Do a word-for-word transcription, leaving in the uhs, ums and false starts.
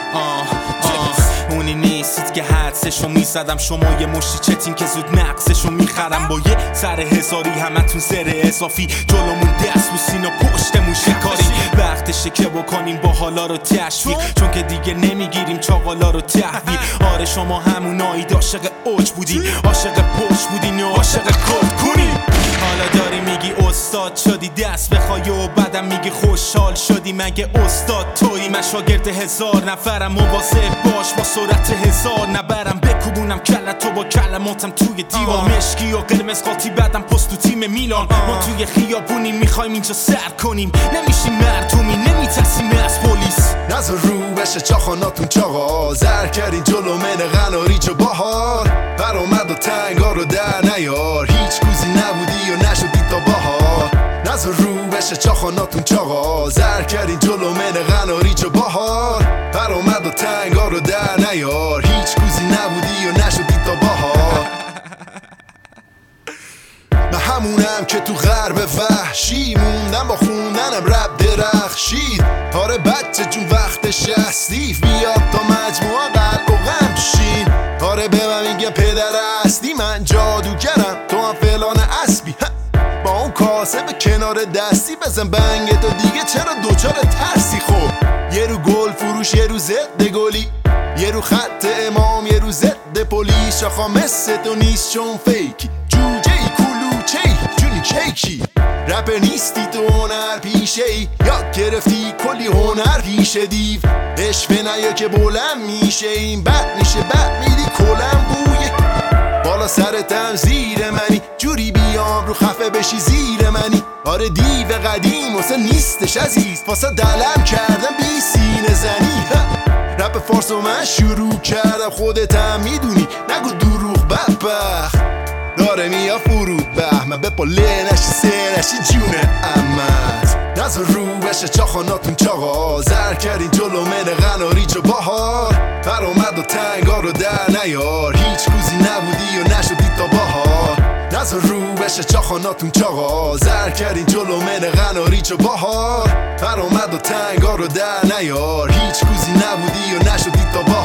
آه آه اونی نیستید که حدسشو میزدم، شما یه مشتی چتیم که زود نقصشو میخرم. با یه سر هزاری همتون زر اضافی، جلومون دست بوسین و پشتمون شکاری. وقتشه که بکنیم با حالا رو تشویق، چون که دیگه نمیگیریم چاقالا رو تحویل. آره شما همونایید عاشق اوج بودین، عاشق پشت بودین یا عاشق کد کنین. حالا داری میگی استاد شدی دست بخوای و بعدم میگی خوشحال شدی. مگه استاد تویی؟ من شاگرد هزار نفرم، مواظب باش با سرعت هزار نبرم. بکوبونم کلتو با کلماتم توی دیوار، مشکی و قرمز قاطی بعدم پست تو تیم میلان. ما توی خیابونیم میخوایم اینجا سر کنیم، نمیشیم مردمی نمیترسیم از پلیس. نظر رو بشه چاخاناتون چاقا، زر کردین جلو من غناریج و بهار. برآمد و تنگا رو در نیار، هیچ کوزی نبودی و نشدی تا بهار. نظر رو بشه چاخاناتون چاقا، زر کردین جلو من غناریج و بهار. برآمد و تنگا رو در نیار، هیچ کوزی نبودی و نشدی تا بهار. من همونم که تو غرب وحشی موندم، با خوندنم رب درخشید. آره بچه جون وقتش استیف بیاد تا مجموعه قلب و غم شین. آره به من میگه پدر اصلی، من جادوگرم تو هم فلان اسبی. با اون کاسه به کنار دستی بزن بنگ تو دیگه، چرا دوچار ترسی؟ خب یه رو گل فروش، یه رو زد گلی، یه رو خط امام، یه رو زد پلیس. آخا مثل تو نیست چون فیکی، جوجه ای کلوچه ای جونی کیکی. رپر نیستی تو هنر پیشه ای، یاد گرفتی کلی هنر پیشه دیو. اشوه نیا که بلند میشه، این بد میشه بد میری کلم بوی. بالا سرتم زیر منی، جوری بیام رو خفه بشی زیر منی. آره دیو قدیم واسه نیستش عزیز، واسه دلم کردم بی سینه زنی. رپ فارس و من شروع کردم، خودت هم میدونی نگو دروغ. بدبخت داره میا فرود بهمه، به پله نشی سه نشی جون امت. نظر رو بشه چاخاناتون چاقا، زر کردین جلو من غناریج و بهار. برآمد و تنگا رو در نیار، هیچ کوزی نبودی و نشدی تا بهار. نظر رو بشه چاخاناتون چاقا، زر کردین جلو من غناریج و بهار. برآمد و تنگا رو در نیار، هیچ کوزی نبودی و نشدی تا بهار.